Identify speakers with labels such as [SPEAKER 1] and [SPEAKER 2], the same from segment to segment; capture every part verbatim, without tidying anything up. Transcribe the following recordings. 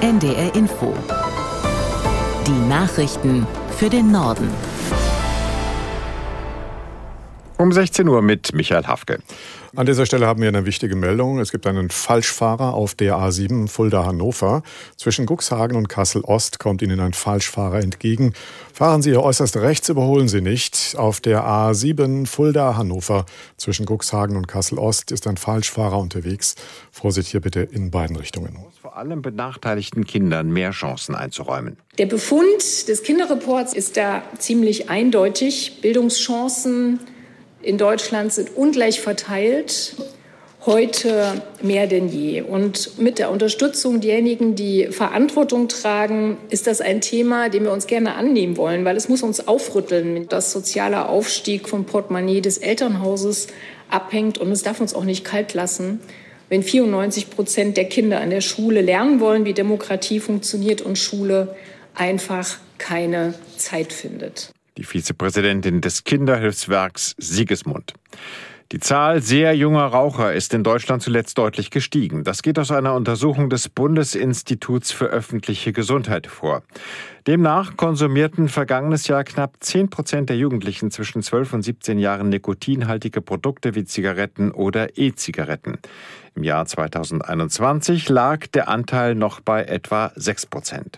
[SPEAKER 1] N D R Info. Die Nachrichten für den Norden.
[SPEAKER 2] Um sechzehn Uhr mit Michael Hafke.
[SPEAKER 3] An dieser Stelle haben wir eine wichtige Meldung. Es gibt einen Falschfahrer auf der A sieben Fulda-Hannover. Zwischen Cuxhagen und Kassel-Ost kommt Ihnen ein Falschfahrer entgegen. Fahren Sie Ihr äußerst rechts, überholen Sie nicht. Auf der A sieben Fulda-Hannover zwischen Cuxhagen und Kassel-Ost ist ein Falschfahrer unterwegs. Vorsicht hier bitte in beiden Richtungen.
[SPEAKER 2] Vor allem benachteiligten Kindern mehr Chancen einzuräumen.
[SPEAKER 4] Der Befund des Kinderreports ist da ziemlich eindeutig. Bildungschancen in Deutschland sind ungleich verteilt, heute mehr denn je. Und mit der Unterstützung derjenigen, die Verantwortung tragen, ist das ein Thema, dem wir uns gerne annehmen wollen, weil es muss uns aufrütteln, dass sozialer Aufstieg vom Portemonnaie des Elternhauses abhängt. Und es darf uns auch nicht kalt lassen, wenn vierundneunzig Prozent der Kinder an der Schule lernen wollen, wie Demokratie funktioniert und Schule einfach keine Zeit findet.
[SPEAKER 2] Die Vizepräsidentin des Kinderhilfswerks Sigismund. Die Zahl sehr junger Raucher ist in Deutschland zuletzt deutlich gestiegen. Das geht aus einer Untersuchung des Bundesinstituts für öffentliche Gesundheit hervor. Demnach konsumierten vergangenes Jahr knapp zehn Prozent der Jugendlichen zwischen zwölf und siebzehn Jahren nikotinhaltige Produkte wie Zigaretten oder E-Zigaretten. Im Jahr zweitausendeinundzwanzig lag der Anteil noch bei etwa sechs Prozent.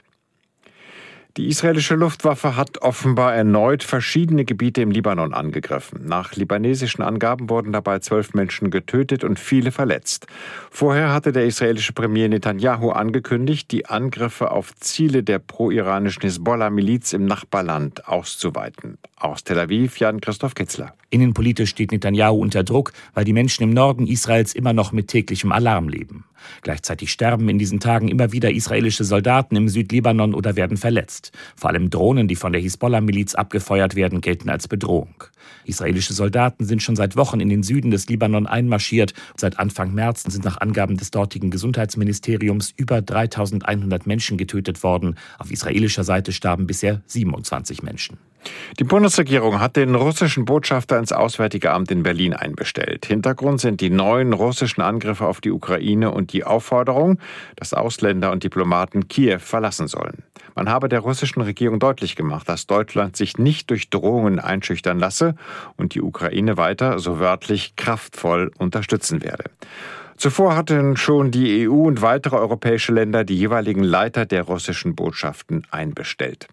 [SPEAKER 2] Die israelische Luftwaffe hat offenbar erneut verschiedene Gebiete im Libanon angegriffen. Nach libanesischen Angaben wurden dabei zwölf Menschen getötet und viele verletzt. Vorher hatte der israelische Premier Netanyahu angekündigt, die Angriffe auf Ziele der pro-iranischen Hisbollah-Miliz im Nachbarland auszuweiten. Aus Tel Aviv, Jan-Christoph Kitzler.
[SPEAKER 5] Innenpolitisch steht Netanyahu unter Druck, weil die Menschen im Norden Israels immer noch mit täglichem Alarm leben. Gleichzeitig sterben in diesen Tagen immer wieder israelische Soldaten im Südlibanon oder werden verletzt. Vor allem Drohnen, die von der Hisbollah-Miliz abgefeuert werden, gelten als Bedrohung. Israelische Soldaten sind schon seit Wochen in den Süden des Libanon einmarschiert. Seit Anfang März sind nach Angaben des dortigen Gesundheitsministeriums über dreitausendeinhundert Menschen getötet worden. Auf israelischer Seite starben bisher siebenundzwanzig Menschen.
[SPEAKER 2] Die Bundesregierung hat den russischen Botschafter ins Auswärtige Amt in Berlin einbestellt. Hintergrund sind die neuen russischen Angriffe auf die Ukraine und die Aufforderung, dass Ausländer und Diplomaten Kiew verlassen sollen. Man habe der russischen Regierung deutlich gemacht, dass Deutschland sich nicht durch Drohungen einschüchtern lasse und die Ukraine weiter, so wörtlich, kraftvoll unterstützen werde. Zuvor hatten schon die E U und weitere europäische Länder die jeweiligen Leiter der russischen Botschaften einbestellt.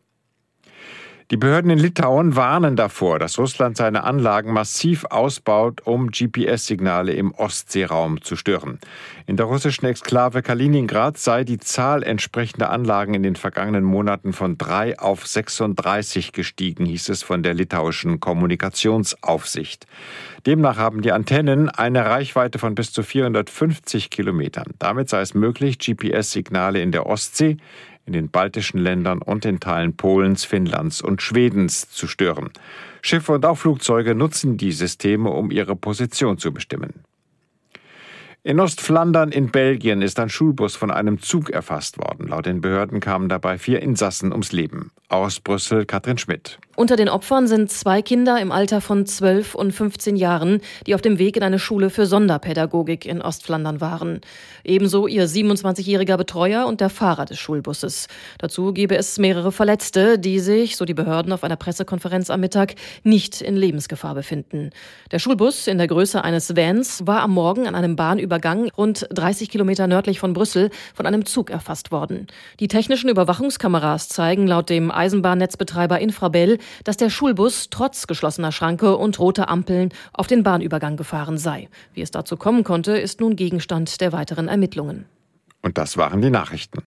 [SPEAKER 2] Die Behörden in Litauen warnen davor, dass Russland seine Anlagen massiv ausbaut, um G P S-Signale im Ostseeraum zu stören. In der russischen Exklave Kaliningrad sei die Zahl entsprechender Anlagen in den vergangenen Monaten von drei auf sechsunddreißig gestiegen, hieß es von der litauischen Kommunikationsaufsicht. Demnach haben die Antennen eine Reichweite von bis zu vierhundertfünfzig Kilometern. Damit sei es möglich, G P S-Signale in der Ostsee, in den baltischen Ländern und in Teilen Polens, Finnlands und Schwedens zu stören. Schiffe und auch Flugzeuge nutzen die Systeme, um ihre Position zu bestimmen. In Ostflandern in Belgien ist ein Schulbus von einem Zug erfasst worden. Laut den Behörden kamen dabei vier Insassen ums Leben. Aus Brüssel, Katrin Schmidt.
[SPEAKER 6] Unter den Opfern sind zwei Kinder im Alter von zwölf und fünfzehn Jahren, die auf dem Weg in eine Schule für Sonderpädagogik in Ostflandern waren. Ebenso ihr siebenundzwanzigjähriger Betreuer und der Fahrer des Schulbusses. Dazu gebe es mehrere Verletzte, die sich, so die Behörden auf einer Pressekonferenz am Mittag, nicht in Lebensgefahr befinden. Der Schulbus in der Größe eines Vans war am Morgen an einem Bahnübergang rund dreißig Kilometer nördlich von Brüssel von einem Zug erfasst worden. Die technischen Überwachungskameras zeigen laut dem Eisenbahnnetzbetreiber Infrabel, dass der Schulbus trotz geschlossener Schranke und roter Ampeln auf den Bahnübergang gefahren sei. Wie es dazu kommen konnte, ist nun Gegenstand der weiteren Ermittlungen.
[SPEAKER 2] Und das waren die Nachrichten.